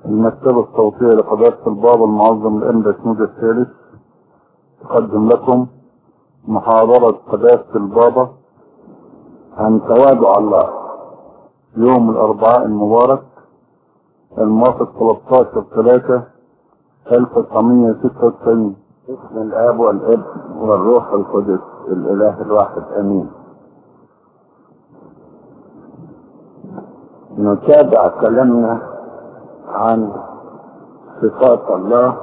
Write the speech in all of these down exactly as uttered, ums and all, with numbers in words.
المكتبة الصوتية لقداسة البابا المعظم الأنبا شنود الثالث تقدم لكم محاضرة قداسة البابا عن تواضع الله يوم الأربعاء المبارك الموافق ثلاثة عشر ثلاثة ألف وتسعمائة وستة وتسعين. باسم الآب والابن والروح القدس الإله الواحد آمين. نتابع كلامنا عن صفات الله،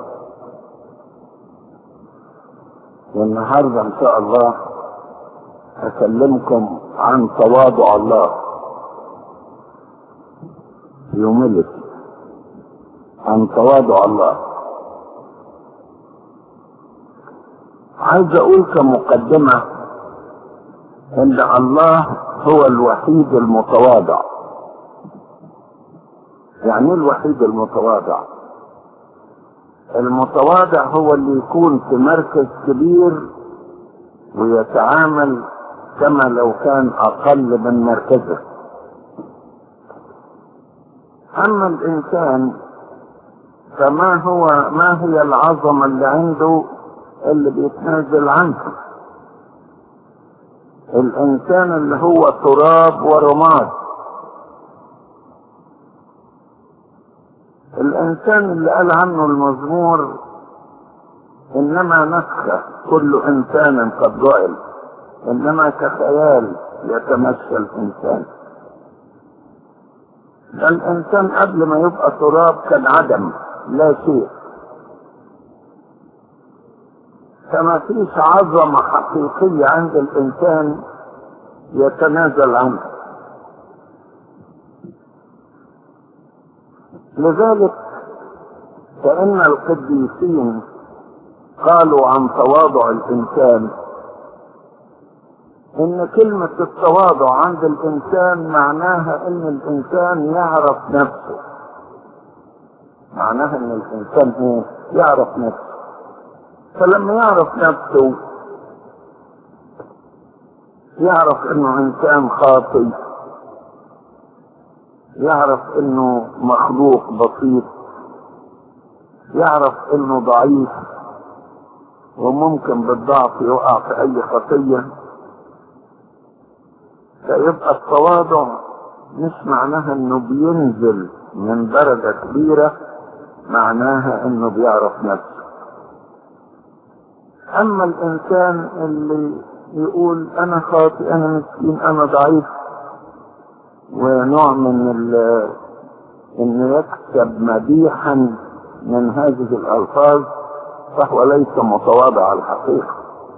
والنهارده ان شاء الله هكلمكم عن تواضع الله. يوملك عن تواضع الله. عايز اقول كمقدمة ان الله هو الوحيد المتواضع. يعني ايه الوحيد المتواضع؟ المتواضع هو اللي يكون في مركز كبير ويتعامل كما لو كان اقل من مركزه. اما الانسان فما هو ما هي العظمة اللي عنده اللي بيتنازل عنها؟ الانسان اللي هو تراب ورماد. الانسان اللي قال عنه المزمور انما نفخه كل انسان قد جعل، انما كخيال يتمشى الانسان. الانسان قبل ما يبقى تراب كان عدم، لا شيء. فما فيش عظمه حقيقيه عند الانسان يتنازل عنها. لذلك فإن القديسين قالوا عن تواضع الإنسان إن كلمة التواضع عند الإنسان معناها إن الإنسان يعرف نفسه. معناها إن الإنسان إيه؟ يعرف نفسه. فلما يعرف نفسه يعرف إنه إنسان خاطئ، يعرف انه مخلوق بسيط، يعرف انه ضعيف وممكن بالضعف يقع في اي خطية. فيبقى التواضع مش معناها انه بينزل من درجة كبيرة، معناها انه بيعرف نفسه. اما الانسان اللي يقول انا خاطئ، انا مسكين، انا ضعيف، ونوع من انه يكسب مديحا من هذه الالفاظ، فهو ليس متواضع على الحقيقة.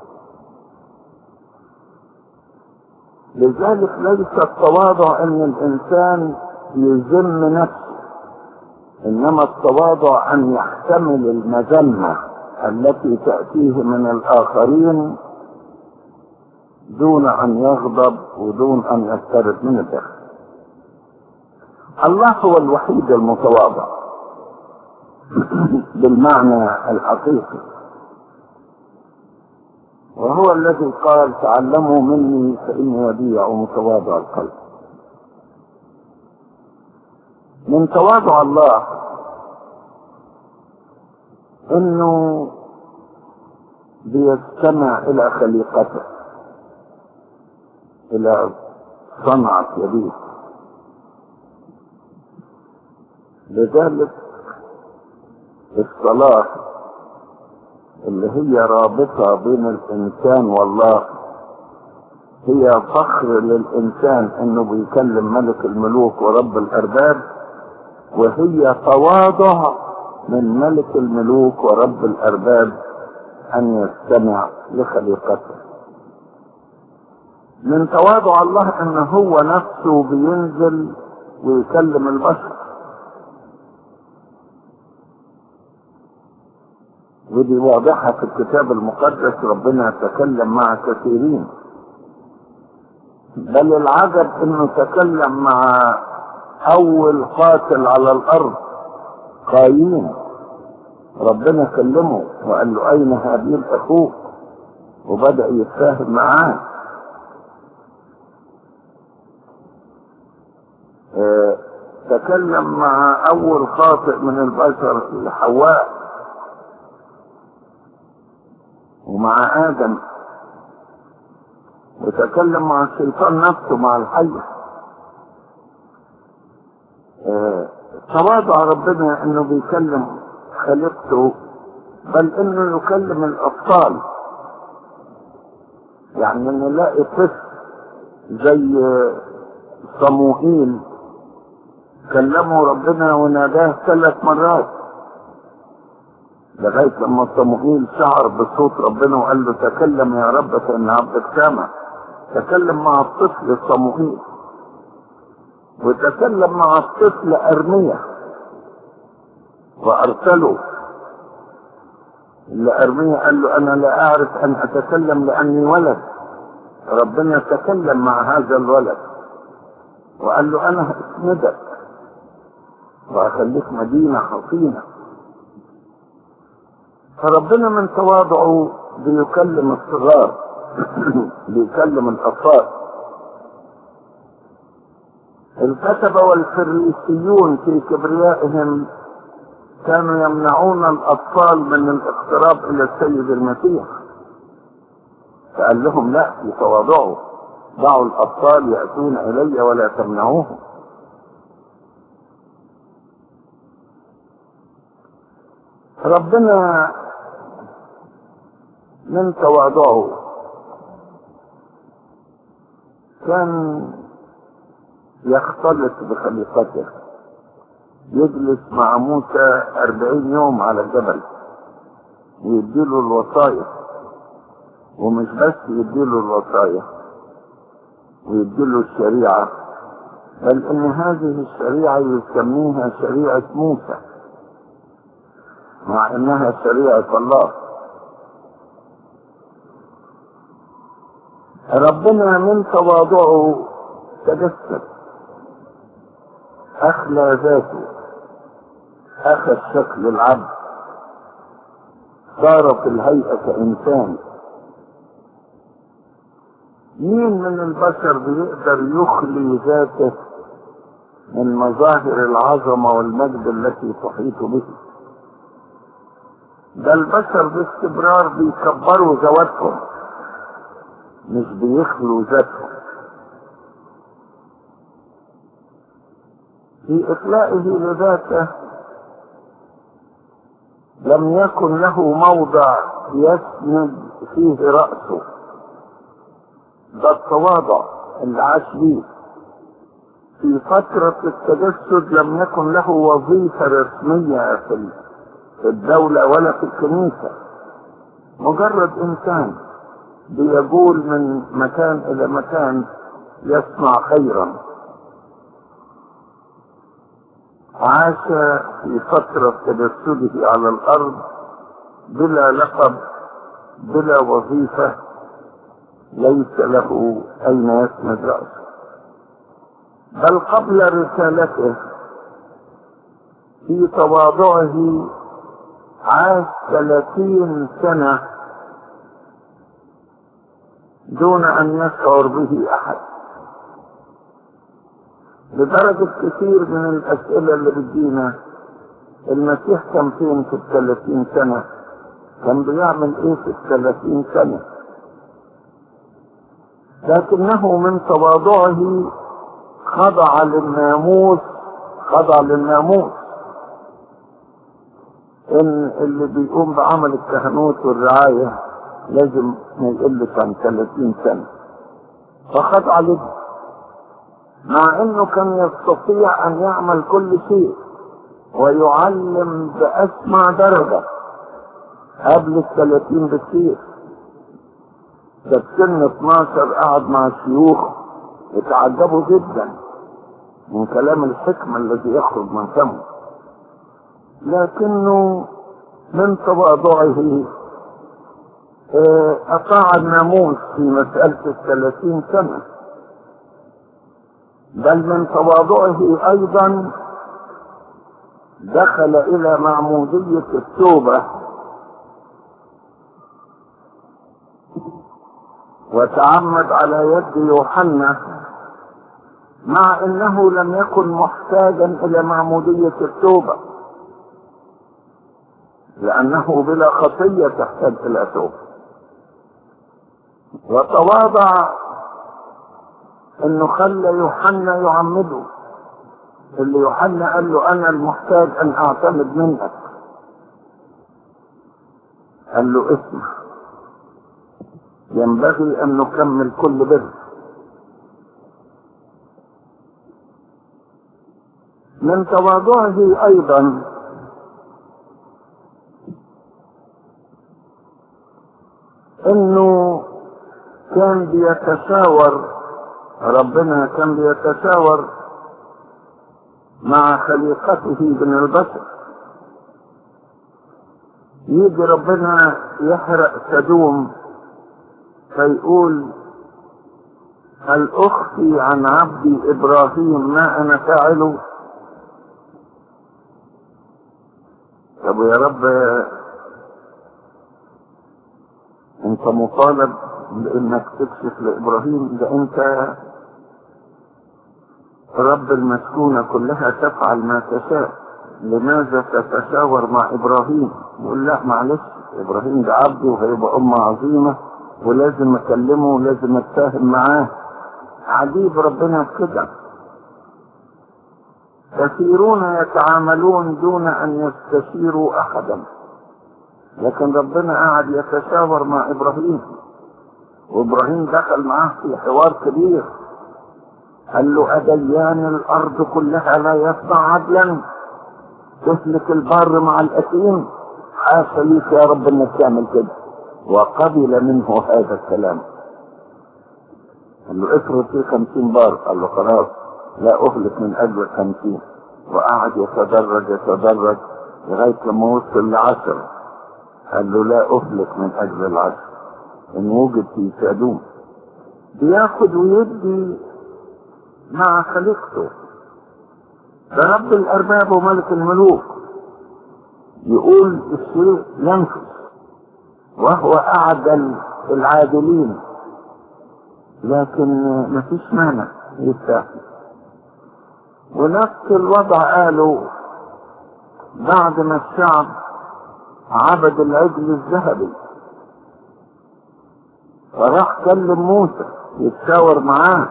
لذلك ليس التواضع ان الانسان يذم نفسه، انما التواضع ان يحتمل المذمة التي تأتيه من الاخرين دون ان يغضب ودون ان يسترد من الداخل. الله هو الوحيد المتواضع بالمعنى الحقيقي، وهو الذي قال تعلموا مني فإني وديع ومتواضع القلب. من تواضع الله انه بيستمع الى خليقته، الى صنعة يديه. لذلك الصلاة اللي هي رابطة بين الإنسان والله هي فخر للإنسان إنه بيكلم ملك الملوك ورب الأرباب، وهي تواضع من ملك الملوك ورب الأرباب أن يستمع لخليقته. من تواضع الله إن هو نفسه بينزل ويكلم البشر، ودي واضحة في الكتاب المقدس. ربنا يتكلم مع كثيرين، بل العجب انه تكلم مع اول قاتل على الارض قايين. ربنا كلمه وقال له اين هابيل اخوك، وبدأ يتفاهم معاه. ف تكلم مع أول خاطئ من البشر حواء، ومع آدم، وتكلم مع الشيطان نفسه، مع الحية. اه تواضع ربنا انه بيكلم خليقته، بل انه يكلم الاطفال. يعني نلاقي طفل زي صموئيل كلمه ربنا وناداه ثلاث مرات، لغاية لما صموئيل شعر بصوت ربنا وقال له تكلم يا رب فإن عبدك سامع. تكلم مع الطفل صموئيل، وتكلم مع الطفل أرميا وأرسله. اللي أرميا قال له أنا لا أعرف أن أتكلم لأني ولد. ربنا تكلم مع هذا الولد وقال له أنا هأسندك وأخليك مدينة حصينة. فربنا من تواضعه بيكلم الصغار بيكلم الأطفال. الكتبة والفريسيون في كبريائهم كانوا يمنعون الأطفال من الاقتراب إلى السيد المسيح، فقال لهم لا، يتواضعوا، دعوا الأطفال يأتون إلي ولا تمنعوهم. ربنا من تواضعه كان يختلط بخليقته، يجلس مع موسى أربعين يوم على الجبل ويديله الوصايا، ومش بس يديله الوصايا ويديله الشريعة، بل ان هذه الشريعة يسميها شريعة موسى مع انها شريعة الله. ربنا من تواضعه تجسد، أخلى ذاته، أخذ شكل العبد، صار في الهيئة كإنسان. مين من البشر بيقدر يخلي ذاته من مظاهر العظمة والمجد التي تحيط به؟ ده البشر باستمرار بيكبروا ذواتهم، مش بيخلوا ذاتهم. في إخلائه لذاته لم يكن له موضع يسند فيه رأسه. ده التواضع اللي عاش بيه. في فترة التجسد لم يكن له وظيفة رسمية في الدولة ولا في الكنيسة، مجرد إنسان بيقول من مكان إلى مكان يصنع خيرا. عاش في فترة تجسده على الأرض بلا لقب، بلا وظيفة، ليس له أين يسند رأسه. بل قبل رسالته في تواضعه عاش ثلاثين سنة دون أن يشعر به أحد، لدرجة كثير من الأسئلة اللي بتجينا المسيح كان فين في الثلاثين سنة؟ كان بيعمل ايه في الثلاثين سنة؟ لكنه من تواضعه خضع للناموس، خضع للناموس ان اللي بيقوم بعمل الكهنوت والرعاية لازم ما يقلش عن ثلاثين سنة، فخضع له، مع انه كان يستطيع ان يعمل كل شيء ويعلم بأسمع درجة قبل الثلاثين بكثير. ده في سن اتناشر قعد مع الشيوخ يتعجبوا جدا من كلام الحكمة الذي يخرج من فمه، لكنه من تواضعه أطاع الناموس في مسألة الثلاثين سنة. بل من تواضعه أيضا دخل إلى معمودية التوبة وتعمد على يد يوحنا مع انه لم يكن محتاجا الى معمودية التوبة، لانه بلا خطية تحتاج الى توبة. وتواضع انه خلى يوحنا يعمده، اللي يوحنا قال له انا المحتاج ان اعتمد منك، قال له اسمع، ينبغي ان نكمل كل بر. من تواضعه ايضا انه كان بيتشاور، ربنا كان بيتشاور مع خليقته من البشر. يجي ربنا يحرق سدوم فيقول هل اخفي عن عبدي ابراهيم ما انا فاعله؟ طب يا رب انت مطالب بانك تكشف لابراهيم، ده انت رب المسكونة كلها تفعل ما تشاء، لماذا تتشاور مع ابراهيم؟ يقول لا معلش، ابراهيم ده عبدي وهيبقى امة عظيمة ولازم اكلمه ولازم اتفاهم معاه. عجيب ربنا كده. كثيرون يتعاملون دون ان يستشيروا احدا، لكن ربنا قاعد يتشاور مع ابراهيم، وابراهيم دخل معاه في حوار كبير. قال له أديان الارض كلها لا يصنع عدلا؟ تسلك البر مع الاثيم؟ حاشا ليك يا رب انك تعمل كده. وقبل منه هذا الكلام. قال له افرض في خمسين بار، قال له خلاص لا اهلك من اجل خمسين. وقعد يتدرج يتدرج لغايه لما وصل لعشر، قال له لا اهلك من اجل العشر ان وجد في سادوم. بياخد ويدي مع خليقته. ده رب الارباب وملك الملوك، يقول الشيء ينفذ، وهو اعدل العادلين، لكن مفيش مانع يستاهل. ونفس الوضع قالوا بعد ما الشعب عبد العجل الذهبي، فراح كلم موسى يتشاور معاه،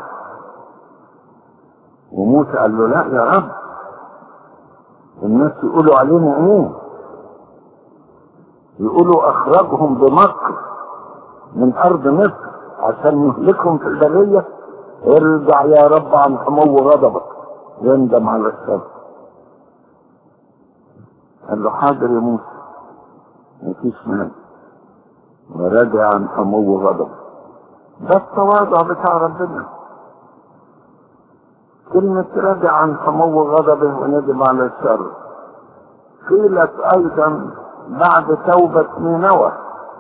وموسى قال له لا يا رب، الناس يقولوا علينا ايه؟ يقولوا اخرجهم بمكر من ارض مصر عشان نهلكهم في البرية. ارجع يا رب عن حمو غضبك، يندم على الشر. قال له حاضر يا موسى مفيش مانع، ورجع عن حمو غضبك. ده التواضع بتاع ربنا. كلمة رجع عن حمو غضبه وندم على الشر قيلت ايضا بعد توبة نينوى.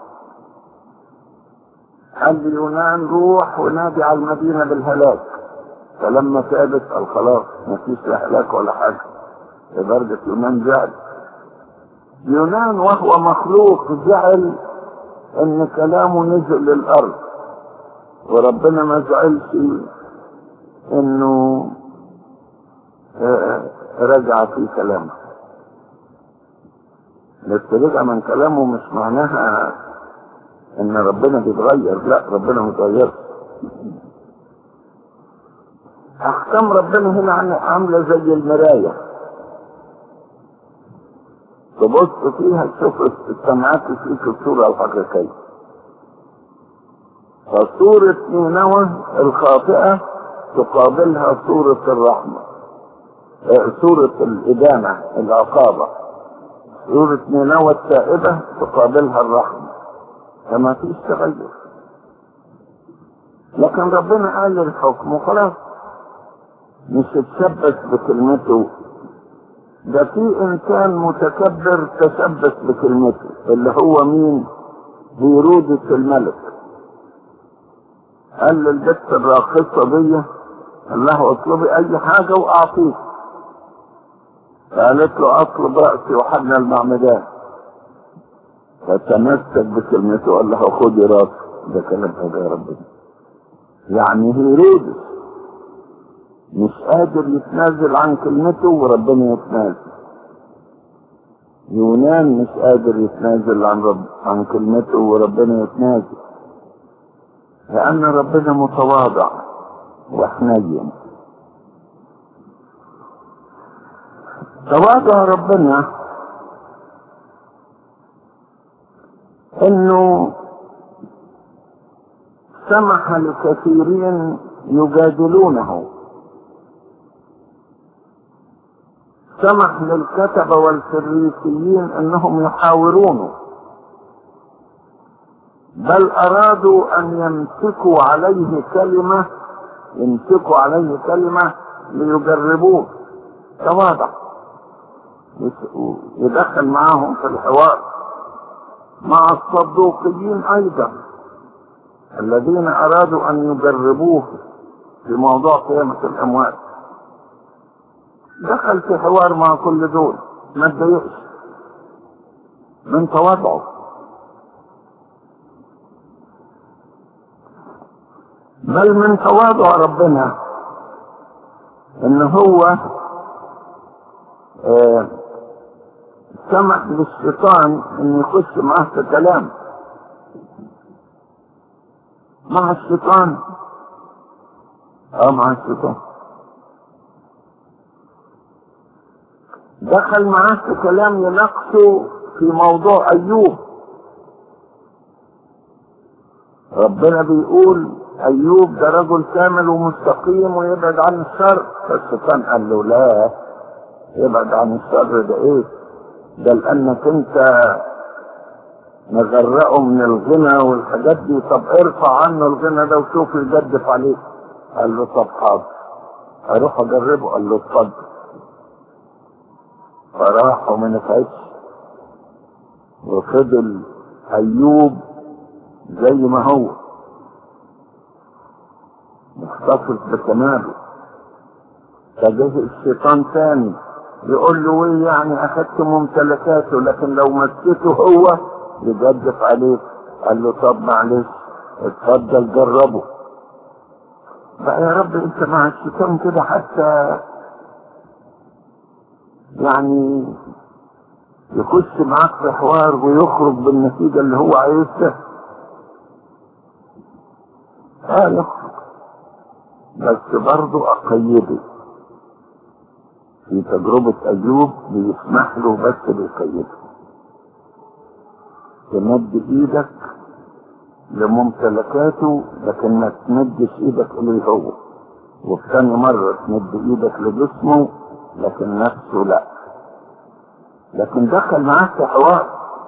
قال اليونان روح ونادي على المدينة بالهلاك، فلما تابت قال خلاص مفيش لا هلاك ولا حاجة، لدرجة يونان زعل. يونان وهو مخلوق زعل ان كلامه نزل للارض، وربنا ما زعلش انه رجع في كلامه. بس رجع من كلامه مش معناها ان ربنا بيتغير، لا ربنا متغير. احكام ربنا هنا عامله زي المرايه، تبص فيها تشوف السمعات فيك الصوره الحقيقيه. فصوره نينوى الخاطئه تقابلها صوره الرحمه، صوره الادانه العقابه. صوره نينوى التائبه تقابلها الرحمه، فما فيش تغير. لكن ربنا قال الحكم وخلاص، مش تتشبث بكلمته. ده في انسان متكبر تشبث بكلمته، اللي هو مين؟ هيرودس الملك. قال للبت الراقصة دي قال لها اطلبي اي حاجة واعطيك، قالت له اطلب رأس يوحنا المعمدان، فتمسك بكلمته قال لها خدي راسي. ده كلام هذا يا ربنا. يعني هيرودس مش قادر يتنازل عن كلمته وربنا يتنازل. يونان مش قادر يتنازل عن رب عن كلمته وربنا يتنازل، لأن ربنا متواضع وحنين. تواضع ربنا انه سمح لكثيرين يجادلونه، سمح للكتبة والفريسيين انهم يحاورونه، بل ارادوا ان يمسكوا عليه كلمة يمسكوا عليه كلمة ليجربوه. تواضع، يدخل معهم في الحوار مع الصدوقيين ايضا الذين ارادوا ان يجربوه في موضوع قيامة الاموات. دخل في حوار مع كل دول، ما تضايقش من تواضعه. بل من تواضع ربنا ان هو آه سمح للشيطان ان يخش معه في كلام مع الشيطان. اه مع الشيطان دخل معاه في كلام يناقشه في موضوع ايوب. ربنا بيقول ايوب ده رجل كامل ومستقيم ويبعد عن الشر، فالشيطان قال له لا، يبعد عن الشر ده ايه؟ ده لانك انت مغرقه من الغنى والحاجات دي، طب ارفع عنه الغنى ده وشوف يجدف عليك. قال له طب حاضر اروح اجربه. قال له اتفضل. فراح وما نفعش، وفضل ايوب زي ما هو محتفظ بكماله. فجه الشيطان ثاني يقول له ايه يعني اخدت ممتلكاته، لكن لو مسكته هو يجدف عليك. قال له طب معلش اتفضل جربه. بقى يا رب انت مع الشيطان كده حتى يعني يخش معاك في حوار ويخرج بالنتيجة اللي هو عايزها. اه يخرج، بس برضه اقيده. في تجربة ايوب بيسمح له بس بيقيده. تمد ايدك لممتلكاته لكن ما تمدش ايدك اليه هو، وفي ثاني مرة تمد ايدك لجسمه لكن نفسه لا. لكن دخل معاه في حوار.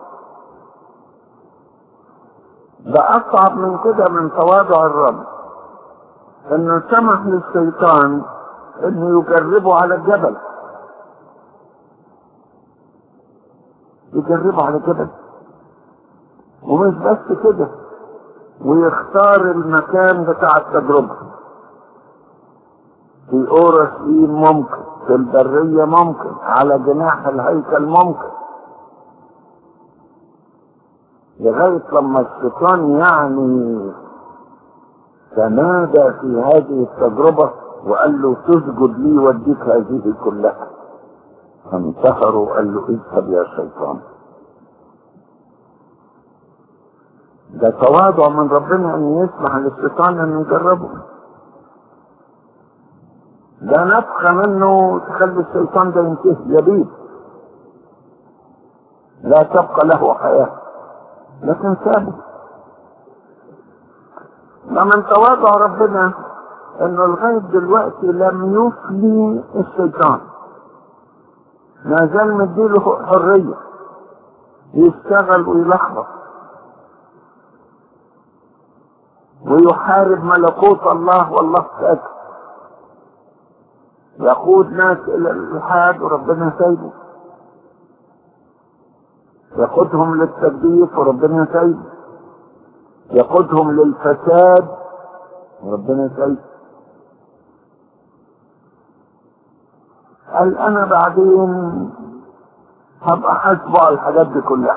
ده اصعب من كده من تواضع الرب، انه سمح للشيطان انه يجربه على الجبل. يجربه على الجبل ومش بس كده، ويختار المكان بتاع التجربة. في اورشليم ممكن، في البرية ممكن، على جناح الهيكل ممكن، لغاية لما الشيطان يعني تنادى في هذه التجربة وقال له تسجد لي واديك هذه كلها. فانتهر وقال له اذهب يا شيطان. ده تواضع من ربنا ان يسمح للشيطان ان يجربه. ده نفخة منه تخلي الشيطان ده ينتهي يبيد، لا تبقى له حياة، لكن سابه. ومن تواضع ربنا انه لغاية دلوقتي لم يفلي الشيطان، ما زال مديله حرية يشتغل ويلخبط ويحارب ملكوت الله والله ساكت، يقود ناس الى الالحاد وربنا سايبه، يقودهم للتجديف وربنا سايبه، يقودهم للفساد وربنا سايبه. قال انا بعدين هبقى حاسبه على الحاجات دي كلها.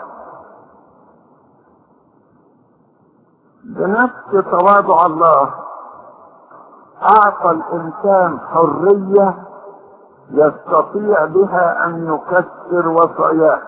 بنفس تواضع الله اعطى الانسان حرية يستطيع بها ان يكسر وصاياه.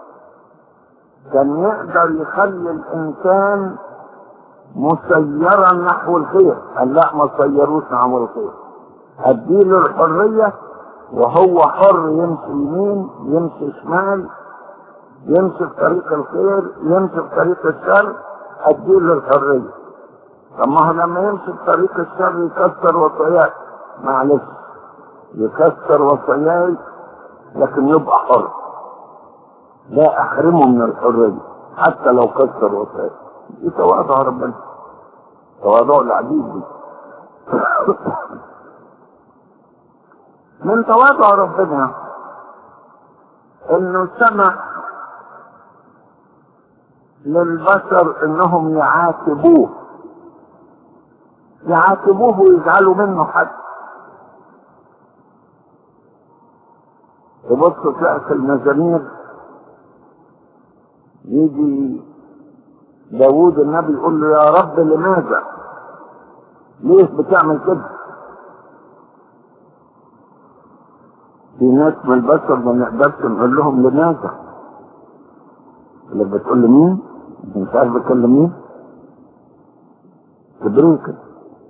كان يقدر يخلي الانسان مسيرا نحو الخير، قال لا ما سيروش نحو الخير، اديله الحرية وهو حر يمشي يمين يمشي شمال، يمشي في طريق الخير يمشي في طريق الشر، اديله الحرية. طب ما هو لما يمشي في طريق الشر يكسر وصاياه، معلش يكسر وصاياه لكن يبقى حر، لا احرمه من الحرية حتى لو كسر وصاياه. دي تواضع ربنا، تواضع العبيد دي. من تواضع ربنا انه سمح للبشر انهم يعاتبوه يعاتبوه ويزعلوا منه حتى. تبص تلاقي في المزامير يجي داوود النبي يقول له يا رب لماذا؟ ليه بتعمل كده؟ في ناس من البشر ما نقدرش نقول لهم لماذا. اللي بتقول لمين؟ مش عارف بتكلم مين؟ تدرون كده.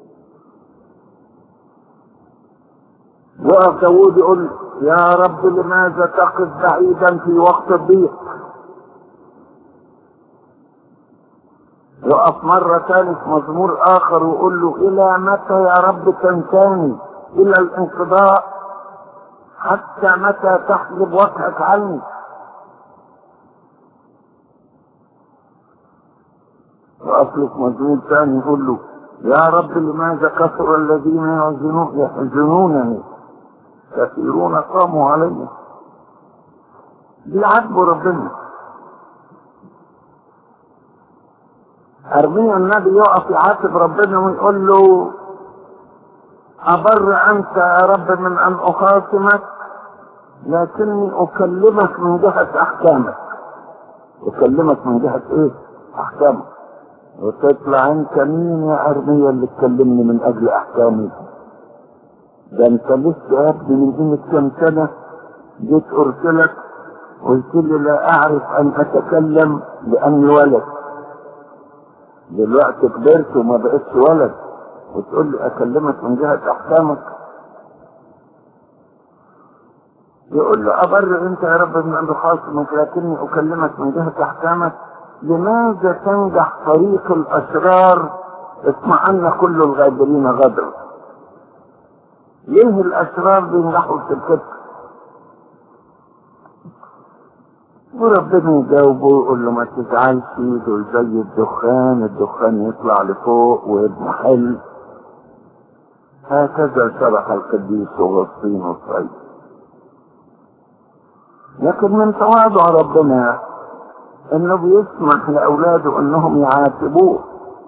وقف داوود يقول يا رب لماذا تقف بعيدا في وقت الضيق؟ يقف مرة ثالث مزمور آخر ويقول له إلى متى يا رب تنساني؟ إلى الانقضاء؟ حتى متى تحجب وجهك عني؟ وأصلك مزمور ثاني يقول له يا رب لماذا كثر الذين يحزنونني؟ كثيرون قاموا علي. بيعاتبوا ربنا. أرميا النبي يقف يعاتب ربنا ويقول له أبر أنت يا رب من أن أخاصمك، لكني أكلمك من جهة أحكامك. أكلمك من جهة إيه؟ أحكامك. وتطلع أنت مين يا أرميا اللي تكلمني من أجل أحكامي؟ ده أنت لسه يا ابني من قيمة كم سنة جيت أرسلك قلت لي لا أعرف أن أتكلم لأني ولد. دلوقتي كبرت وما بقتش ولد وتقول لي اكلمك من جهة احكامك؟ يقول له ابرر انت يا رب من امر خاصمك لكني اكلمك من جهة احكامك. لماذا تنجح طريق الاشرار اطمأن كل الغادرين غدرا؟ ليه الاشرار بينجحوا في الكتب؟ وربنا يجاوبه ويقول له ما تزعلش، دول زي الدخان، الدخان يطلع لفوق ويضمحل. هكذا شرح القديس أغسطين الصعيد. لكن من تواضع ربنا انه بيسمح لاولاده انهم يعاتبوه.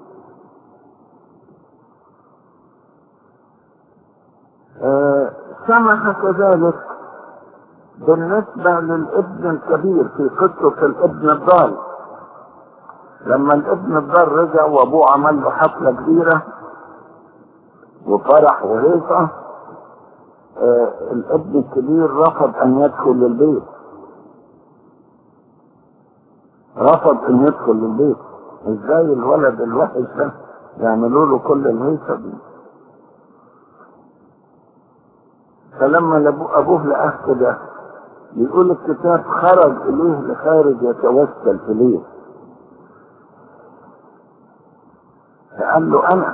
آه سمح كذلك بالنسبة للابن الكبير في قصة الابن الضال. لما الابن الضال رجع وابوه عمل له حفلة كبيرة وفرح وهيصة، آه الابن الكبير رفض ان يدخل للبيت، رفض ان يدخل للبيت. ازاي الولد الوحش ده يعملوا له كل الهيصة دي؟ فلما ابوه لقاه كده يقول الكتاب خرج اليه لخارج يتوسل اليه، فقال له انا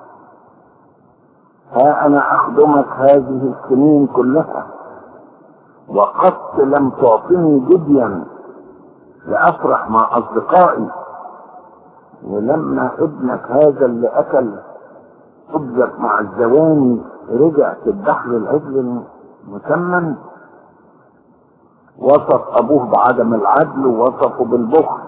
ها انا اخدمك هذه السنين كلها وقد لم تعطني جديا لافرح مع اصدقائي، ولما ابنك هذا اللي اكل خبزك مع الزواني رجع تذبح له العجل المسمن. وصف ابوه بعدم العدل ووصفه بالبخل.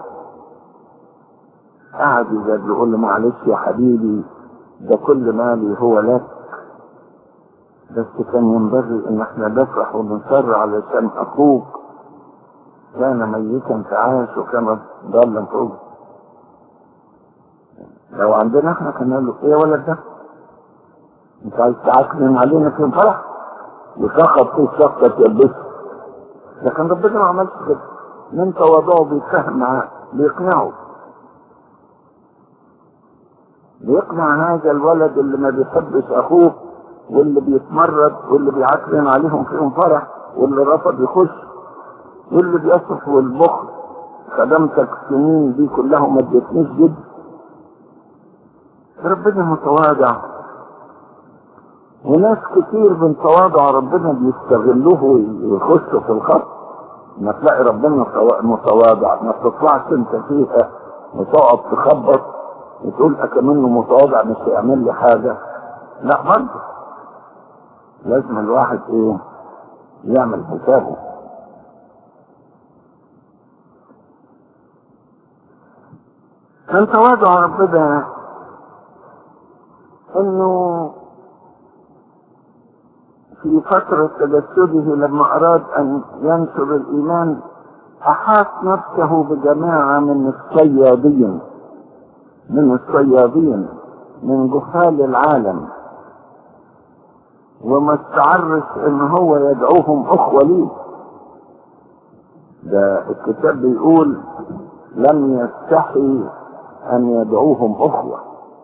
قعد يجد يقول له معلش يا حبيبي ده كل مالي هو لك، بس كان ينبغي ان احنا نفرح ونصر علشان اخوك كان ميتا فعاش وكان ضالا فوق. لو عندنا احنا كنا نقول له ايه يا ولد ده؟ انت عايز تعكنن علينا في الفرح وشخط فيه شخصة تلبسه، لكن ربنا ما عملش كده. من تواضعه بيتفاهم معاه، بيقنعه، بيقنع هذا الولد اللي ما بيحبش اخوه واللي بيتمرد واللي بيعكنن عليهم فيهم فرح واللي رفض يخش واللي بيصف والبخل، خدمتك السنين دي كلها وما اديتنيش جد. ربنا متواضع، وناس كتير من تواضع ربنا بيستغلوه ويخشوا في الخط. ما تلاقي ربنا متواضع ما تطلعش انت فيها وتقعد تخبط وتقول اكمنه متواضع مش هيعمل لي حاجه. لا، برضه لازم الواحد ايه يعمل حسابه. كان تواضع ربنا انه في فترة تجسده لما اراد ان ينشر الايمان احاط نفسه بجماعة من الصيادين من الصيادين من جهال العالم، وما استعرش ان هو يدعوهم اخوة ليه. ده الكتاب بيقول لم يستحي ان يدعوهم اخوة.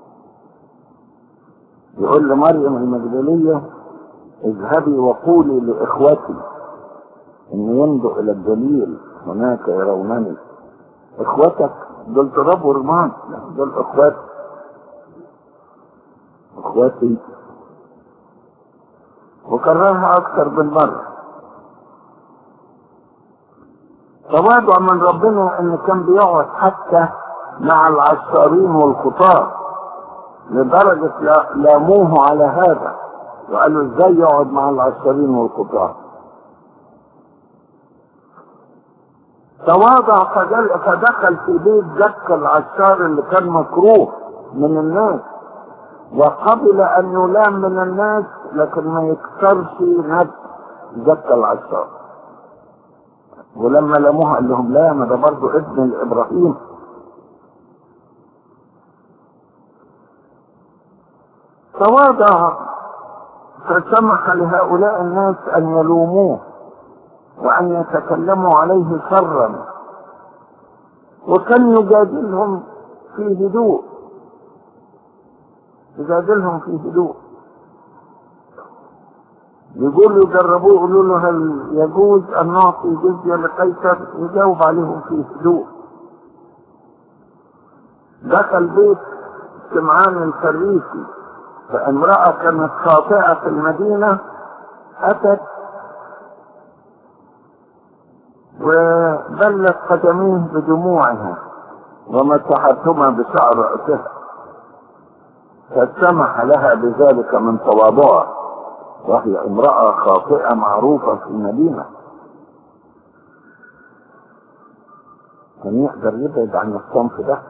يقول لمريم المجدلية اذهبي وقولي لاخوتي ان يمضوا الى الجليل هناك يرونني. اخوتك دول تراب ورمان، دول اخوات اخواتي. وكررها اكثر من مرة. تواضع من ربنا ان كان بيقعد حتى مع العشارين والخطاة، لدرجة لاموه على هذا وقالوا ازاي يقعد مع العشارين والخطاة. تواضع فدخل في بيت زكا العشار اللي كان مكروه من الناس، وقبل ان يلام من الناس لكن ما يكسرش نفس زكا العشار. ولما لاموها قال لهم لا، ما ده برضه ابن الابراهيم. تواضع فسمح لهؤلاء الناس ان يلوموه وان يتكلموا عليه شرا، وكان يجادلهم في هدوء يجادلهم في هدوء يقولوا يجربوه يقولوا له هل يجوز ان نعطي جزية لقيصر؟ يجاوب عليهم في هدوء. دخل بيت سمعان الفريسي، فامرأة كانت خاطئة في المدينة اتت وبلت قدميه بدموعها ومسحتهما بشعر رأسها، فسمح لها بذلك من تواضعه، وهي امرأة خاطئة معروفة في المدينة. كان يقدر يبعد عن الصنف ده،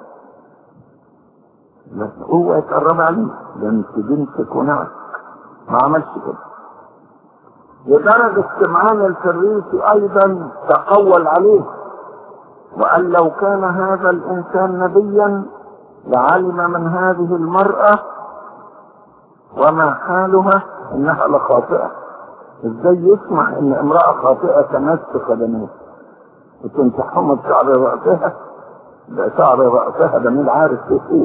لكن هو يتقرب عليه ده انت بنتك ونعك. ما عملش كده. لدرجة سمعان الفريسي ايضا تقول عليه وقال لو كان هذا الانسان نبيا لعلم من هذه المرأة وما حالها انها لخاطئة. ازاي يسمح ان امرأة خاطئة تمس قدميه وتمسحهم بشعر رأسها؟ ده شعر رأسها ده مين عارف ايه.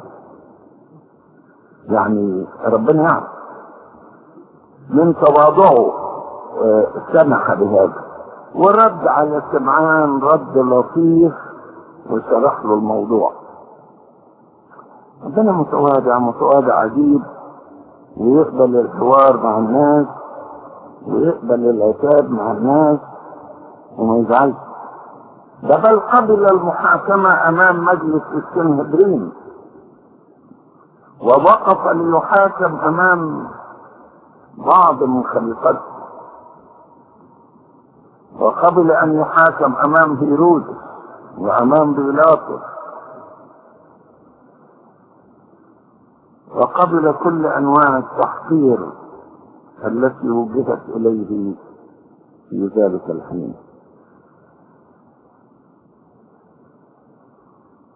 يعني ربنا يعرف. من تواضعه سمح بهذا، ورد على سمعان رد لطيف وشرح له الموضوع. ربنا متواضع متواضع عجيب، ويقبل الحوار مع الناس ويقبل العتاب مع الناس وما يزعلش. ده بل قبل المحاكمة امام مجلس السنهدرين، ووقف ليحاكم امام بعض من خليقته، وقبل ان يحاكم امام هيرودس وامام بيلاطس، وقبل كل انواع التحقير التي وجهت اليه في ذلك الحين.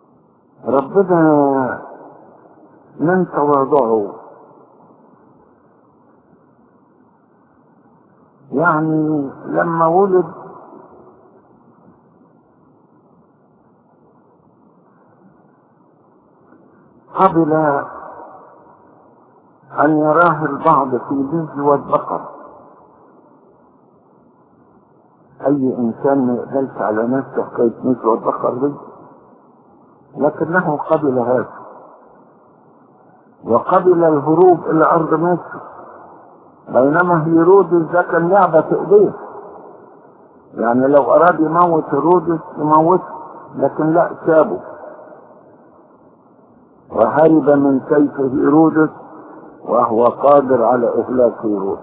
ربنا من تواضعه يعني لما ولد قبل أن يراه البعض في نزوة بقر. أي إنسان ما يقبلش على نفسه حكاية نزوة بقر دي، لكنه قبل هذا، وقبل الهروب إلى أرض مصر، بينما هيرودس ده كان لعبة في إيديه. يعني لو أراد يموت هيرودس يموته، لكن لا، سابه وهرب من سيف هيرودس وهو قادر على إهلاك هيرودس.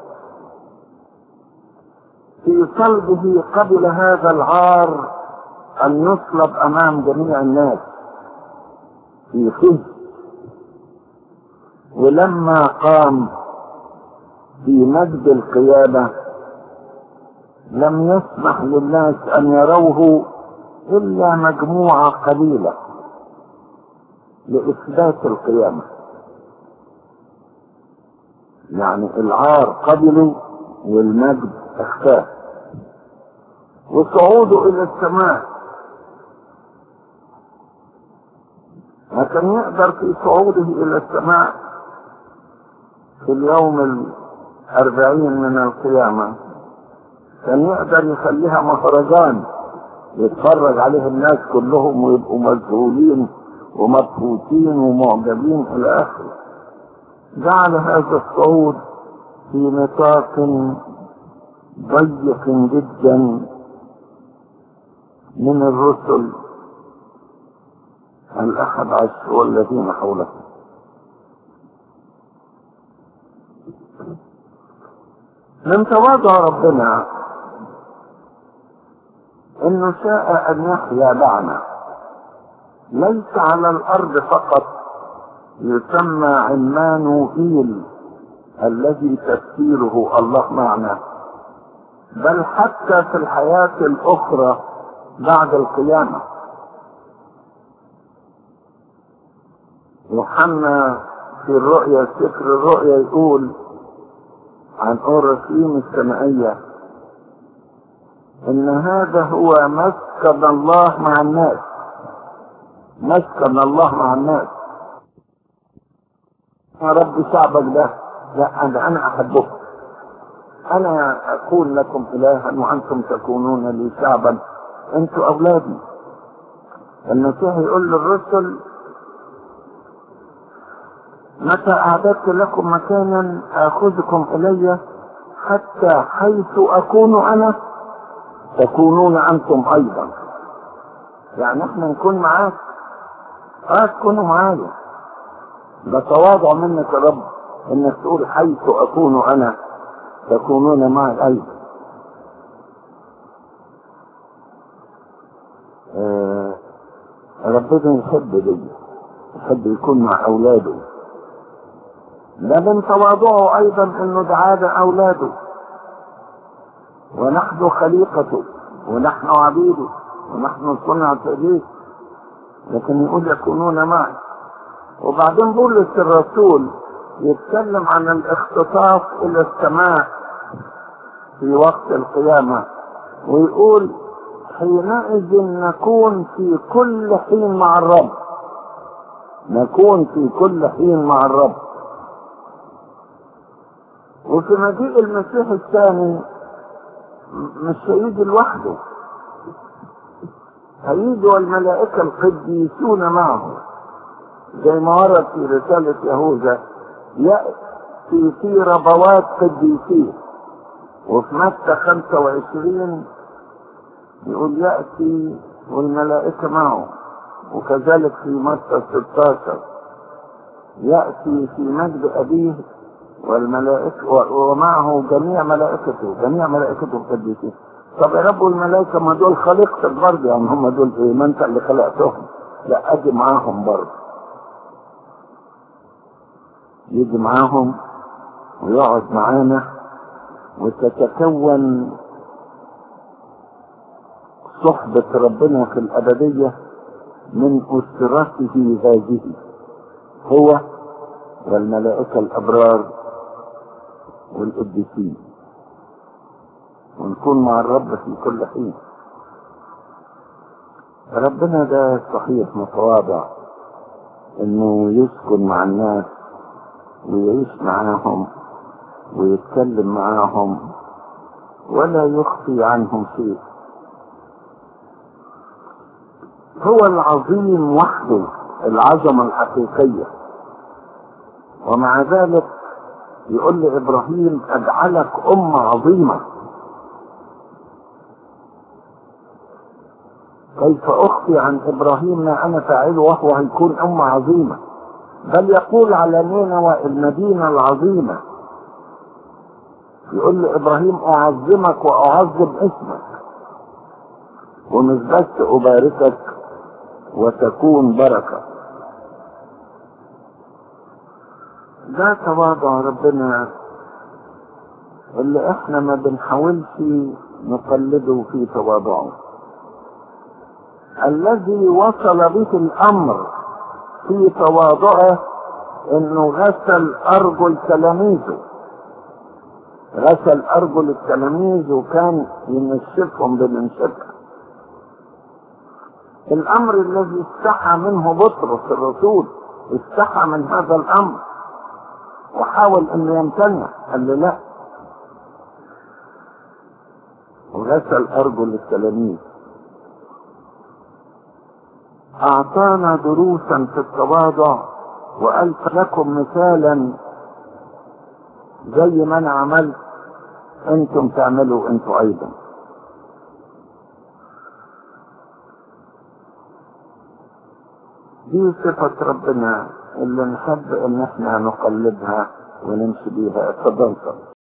في صلبه قبل هذا العار أن يصلب أمام جميع الناس في خزي، ولما قام في مجد القيامة لم يسمح للناس أن يروه إلا مجموعة قليلة لإثبات القيامة. يعني العار قبله والمجد اختاه، وصعوده إلى السماء ما كان يقدر في صعوده إلى السماء في اليوم الأربعين من القيامة كان يقدر يخليها مهرجان يتفرج عليه الناس كلهم ويبقوا مذهولين ومبهوتين ومعجبين إلى آخره. جعل هذا الصعود في نطاق ضيق جدا من الرسل الأحد عشر والذين حوله. من تواضع ربنا انه شاء ان يحيا معنا، ليس على الارض فقط يسمى عمانوئيل الذي تفسيره الله معنا، بل حتى في الحياة الاخرى بعد القيامة. يوحنا في الرؤيا، سفر الرؤيا، يقول عن أورشليم السمائية إن هذا هو مسكن الله مع الناس. مسكن الله مع الناس. يا رب شعبك ده، لا أنا أنا أحبك، أنا أكون لكم إلها وأنتم تكونون لي شعبا، أنتم أولادي. المسيح يقول للرسل متى أعددت لكم مكانا آخذكم إلي حتى حيث أكون أنا تكونون أنتم أيضا. يعني احنا نكون معاك، اه تكونوا معايا. ده تواضع منك يا رب انك تقول حيث أكون أنا تكونون معي أيضا. آه ربنا يحب دي، يحب يكون مع أولاده. ده من تواضعه أيضا انه دعانا أولاده، ونحن خليقته ونحن عبيده ونحن صنعة يديه، لكن يقول يكونون معي. وبعدين بولس الرسول يتكلم عن الاختطاف الى السماء في وقت القيامة، ويقول حينئذ نكون في كل حين مع الرب. نكون في كل حين مع الرب. وفي مجيء المسيح الثاني مش هيجي لوحده، هيجي والملائكة القديسون معه، زي ما ورد في رسالة يهوذا يأتي في ربوات قديسين. وفي متى خمسة وعشرين يقول يأتي والملائكة معه، وكذلك في متى ستة عشر يأتي في مجد أبيه والملائكة ومعه جميع ملائكته، جميع ملائكته القديسين. طب يا رب الملائكة ما دول خليقتك برضه، يعني هم دول ايه؟ ما انت اللي خلقتهم. لا، اجي معاهم برضه، يجي معاهم ويقعد معانا، وتتكون صحبة ربنا في الأبدية من أسرته هذه، هو والملائكة الأبرار والقديسين. ونكون مع الرب في كل حين. ربنا ده صحيح متواضع انه يسكن مع الناس ويعيش معاهم ويتكلم معاهم ولا يخفي عنهم شيء. هو العظيم وحده العظمة الحقيقية، ومع ذلك يقول لإبراهيم أجعلك أمة عظيمة. كيف أخفي عن إبراهيم ما أنا فاعله وهو هيكون أمة عظيمة؟ بل يقول على نينوى المدينة العظيمة، يقول لإبراهيم أعظمك وأعظم اسمك، ومش بس أباركك وتكون بركة. ده تواضع ربنا اللي احنا ما بنحاولش نقلده في تواضعه، الذي وصل به الأمر في تواضعه انه غسل أرجل تلاميذه، غسل أرجل التلاميذ وكان ينشفهم بمنشفها. الأمر الذي استحى منه بطرس الرسول، استحى من هذا الأمر وحاول أن يمتنع، قال له لا، وغسل أرجل التلاميذ. أعطانا دروسا في التواضع وقال لكم مثالا زي ما أنا عملت أنتم تعملوا أنتم أيضا. دي صفة ربنا اللي نحب ان احنا نقلدها ونمشي بيها. اتفضل.